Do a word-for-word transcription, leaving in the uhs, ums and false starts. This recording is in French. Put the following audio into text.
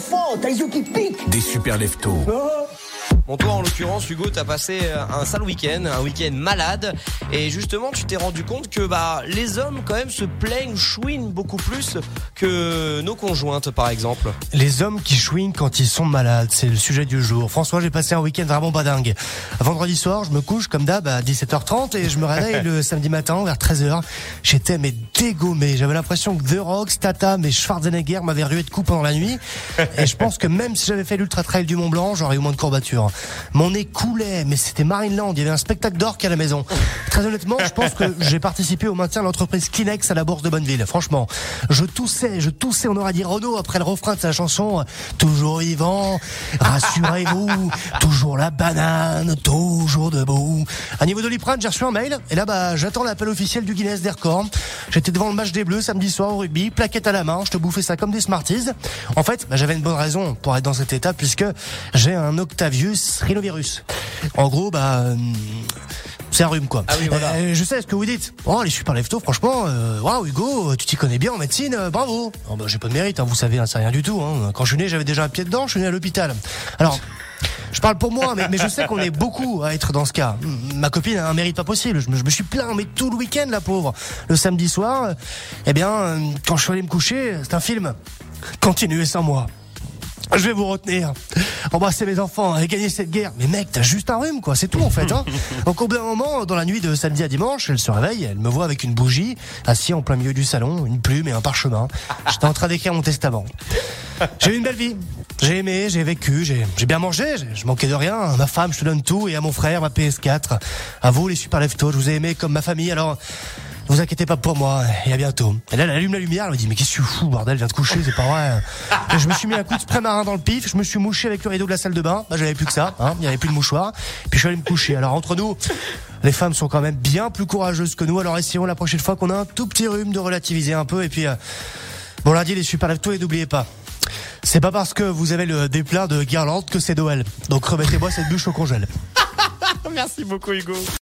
enfant, t'as les yeux qui piquent. Des super leftos. Oh. Bon, toi, en l'occurrence, Hugo, t'as passé un sale week-end, un week-end malade. Et justement, tu t'es rendu compte que bah les hommes, quand même, se plaignent, chouinent beaucoup plus que nos conjointes, par exemple. Les hommes qui chouinent quand ils sont malades, c'est le sujet du jour. François, j'ai passé un week-end vraiment pas dingue. Vendredi soir, je me couche comme d'hab à dix-sept heures trente et je me réveille le samedi matin vers treize heures. J'étais mais dégommé. J'avais l'impression que The Rock, Statham et Schwarzenegger m'avaient rué de coups pendant la nuit. Et je pense que même si j'avais fait l'ultra trail du Mont Blanc, j'aurais eu moins de courbatures. Mon nez coulait, mais c'était Marineland. Il y avait un spectacle d'orques à la maison. Très honnêtement, je pense que j'ai participé au maintien de l'entreprise Kleenex à la Bourse de Bonneville. Franchement, je toussais, je toussais. On aurait dit Renaud après le refrain de sa chanson « Toujours vivant, rassurez-vous, toujours la banane, toujours debout ». À niveau de Doliprane, j'ai reçu un mail. Et là, bah, j'attends l'appel officiel du Guinness des records. J'étais devant le match des Bleus samedi soir au rugby, plaquette à la main. Je te bouffais ça comme des Smarties. En fait, bah, j'avais une bonne raison pour être dans cet état puisque j'ai un Octavius rhinovirus. En gros, bah, euh, c'est un rhume, quoi. Ah oui, voilà. euh, je sais ce que vous dites. Oh, les super leftos, franchement, euh, waouh, Hugo, tu t'y connais bien en médecine, euh, bravo. Oh, bah, j'ai pas de mérite, hein, vous savez, hein, c'est rien du tout. Hein. Quand je suis né, j'avais déjà un pied dedans, je suis né à l'hôpital. Alors, je parle pour moi, mais, mais je sais qu'on est beaucoup à être dans ce cas. Ma copine a un mérite pas possible. Je me, je me suis plaint, mais tout le week-end, la pauvre. Le samedi soir, euh, eh bien, euh, quand je suis allé me coucher, c'est un film. Continuez sans moi. Je vais vous retenir. Embrasser mes enfants et gagner cette guerre. Mais mec, t'as juste un rhume, quoi. C'est tout, en fait, hein. Donc, au bout d'un moment, dans la nuit de samedi à dimanche, elle se réveille, elle me voit avec une bougie, assis en plein milieu du salon, une plume et un parchemin. J'étais en train d'écrire mon testament. J'ai eu une belle vie. J'ai aimé, j'ai vécu, j'ai, j'ai bien mangé, j'ai, je manquais de rien. À ma femme, je te donne tout, et à mon frère, ma P S quatre. À vous, les super leftos, je vous ai aimé comme ma famille, alors... Ne vous inquiétez pas pour moi, et à bientôt. Et là, elle allume la lumière, elle me dit, mais qu'est-ce que tu fous, bordel, viens de coucher, c'est pas vrai. Et je me suis mis un coup de spray marin dans le pif, je me suis mouché avec le rideau de la salle de bain, bah, j'avais plus que ça, hein, il y avait plus de mouchoir. Puis je suis allé me coucher. Alors, entre nous, les femmes sont quand même bien plus courageuses que nous, alors essayons la prochaine fois qu'on a un tout petit rhume de relativiser un peu, et puis, euh, bon lundi, les super leftos, et n'oubliez pas. C'est pas parce que vous avez le déplin de guirlande que c'est Noël. Donc remettez-moi cette bûche au congèle. Merci beaucoup, Hugo.